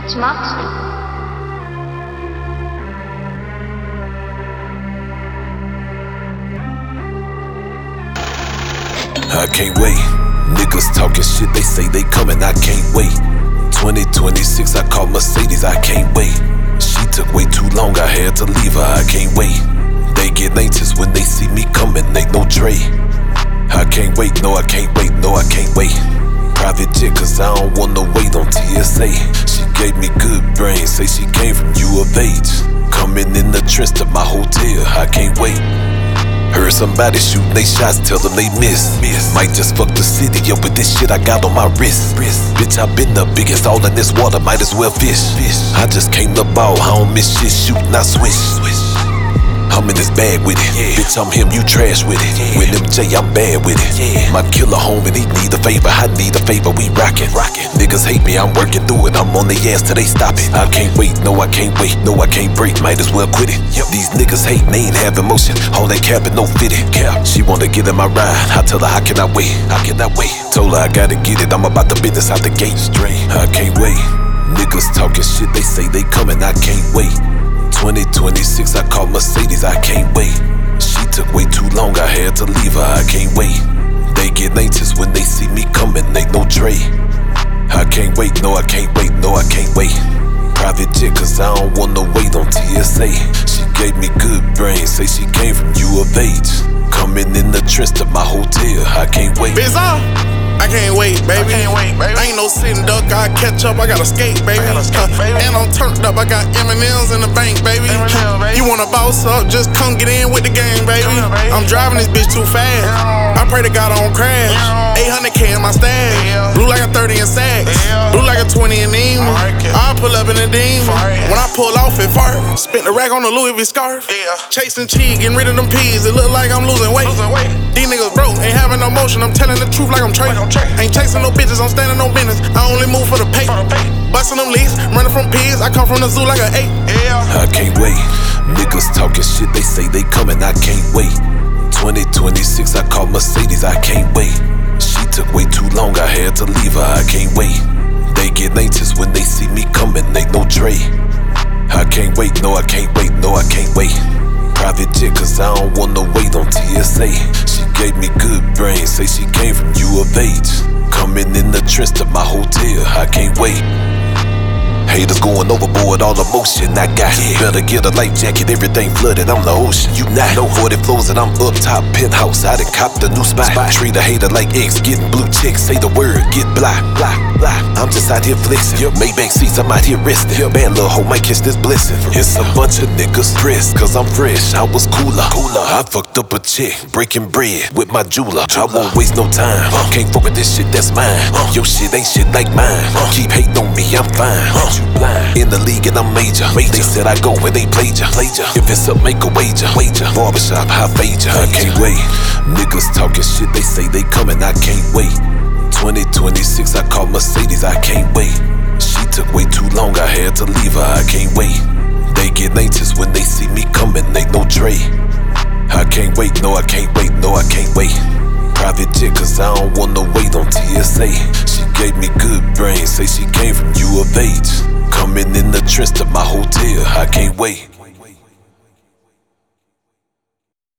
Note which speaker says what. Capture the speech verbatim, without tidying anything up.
Speaker 1: It's Moxley.
Speaker 2: I can't wait. Niggas talking shit, they say they coming, I can't wait. twenty twenty-six, I call Mercedes, I can't wait. She took way too long, I had to leave her, I can't wait. They get anxious when they see me coming, they no Dre. I can't wait, no I can't wait, no I can't wait. Private jet, cause I don't wanna wait on T S A. She gave me good brains, say she came from U of H. Coming in the trench to my hotel, I can't wait. Heard somebody shooting they shots, tell them they miss. miss. Might just fuck the city up with this shit I got on my wrist. wrist. Bitch, I been the biggest, all in this water, might as well fish. fish. I just came to ball, I don't miss shit, shooting, I swish. swish. I'm in this bag with it, yeah. Bitch, I'm him, you trash with it. Yeah. With M J, I'm bad with it. Yeah. My killer homie, he need a favor, I need a favor, we rockin'. rockin'. Niggas hate me, I'm working through it, I'm on the ass till they stop it. I can't wait, no I can't wait, no I can't break, might as well quit it. Yep. These niggas hate, they ain't have emotion, all that capping, no fitting. Cap. She wanna get in my ride, I tell her how can I wait, how can I wait? Told her I gotta get it, I'm about the business out the gate straight. I can't wait, niggas talking shit, they say they coming, I can't wait. twenty twenty-six, I call Mercedes, I can't wait. She took way too long, I had to leave her, I can't wait. They get anxious when they see me coming, they no Dre. I can't wait, no I can't wait, no I can't wait. Private jet, cause I don't wanna wait on T S A. She gave me good brains, say she came from U of H. Coming in the trench to my hotel, I can't wait.
Speaker 3: Bizarre. I can't wait, baby.
Speaker 4: I can't wait, baby.
Speaker 3: I ain't no sitting duck, I catch up, I gotta skate, baby.
Speaker 4: I gotta skate, baby.
Speaker 3: And I'm turned up, I got M and M's in the bank, baby.
Speaker 4: M and M's, baby.
Speaker 3: You wanna boss up, just come get in with the game, baby.
Speaker 4: Yeah, baby.
Speaker 3: I'm driving this bitch too fast.
Speaker 4: Yeah.
Speaker 3: I pray to God I don't crash.
Speaker 4: Yeah.
Speaker 3: eight hundred K in my stash.
Speaker 4: Yeah.
Speaker 3: Blue like a thirty in sacks.
Speaker 4: Yeah.
Speaker 3: Blue like a twenty in Neiman.
Speaker 4: Like it.
Speaker 3: I pull up in a demon.
Speaker 4: Fire.
Speaker 3: When I pull off it fart, spent the rack on the Louis V scarf.
Speaker 4: Yeah.
Speaker 3: Chasing cheese, getting rid of them peas. It look like I'm losing weight.
Speaker 4: Losing weight.
Speaker 3: These niggas broke, ain't having no motion. I'm telling the truth like I'm Trey.
Speaker 4: Like I'm Trey.
Speaker 3: Ain't chasing no bitches, I'm standing no business. I only move for the pay.
Speaker 4: For the pay.
Speaker 3: Busting them leads, running from pigs. I come from the zoo like an eight.
Speaker 4: Yeah.
Speaker 2: I can't wait. Niggas talking shit, they say they coming, I can't wait. twenty twenty-six, I call Mercedes, I can't wait. She took way too long, I had to leave her, I can't wait. They get anxious when they see me coming, they no Dre. I can't wait, no I can't wait, no I can't wait. Private jet, cause I don't wanna wait on T S A. She gave me good brains, say she came from U of H. Coming in the trench to my hotel, I can't wait. Haters going overboard, all emotion I got. Yeah. Better get a life jacket, everything flooded, I'm the ocean. You not know forty floors and I'm up top, penthouse. I done copped a new spot. spot. Treat a hater like X, getting blue chicks. Say the word, get blah, blah, blah. I'm just out here flexing. Yep. Maybach seats, I'm out here resting. Yep. Bad little hoe might catch this blessing. It's a bunch of niggas pressed, cause I'm fresh. I was cooler. cooler. I fucked up a chick, breaking bread with my jeweler. I won't waste no time. Uh. Can't fuck with this shit, that's mine. Uh. Your shit ain't shit like mine. Uh. Keep hating on me, I'm fine. Uh. Blind. In the league and I'm major. major. They said I go where they played ya. Played ya. If it's up, make a wager. wager. Barbershop, high fade ya. I can't wait. Niggas talking shit, they say they coming, I can't wait. twenty twenty-six, I call Mercedes, I can't wait. She took way too long, I had to leave her, I can't wait. They get anxious when they see me coming, they no Dre. I can't wait, no I can't wait, no I can't wait. Private jet, cause I don't wanna wait on T S A. She gave me good brains, say she came from U of H. Coming in the trench to my hotel, I can't wait.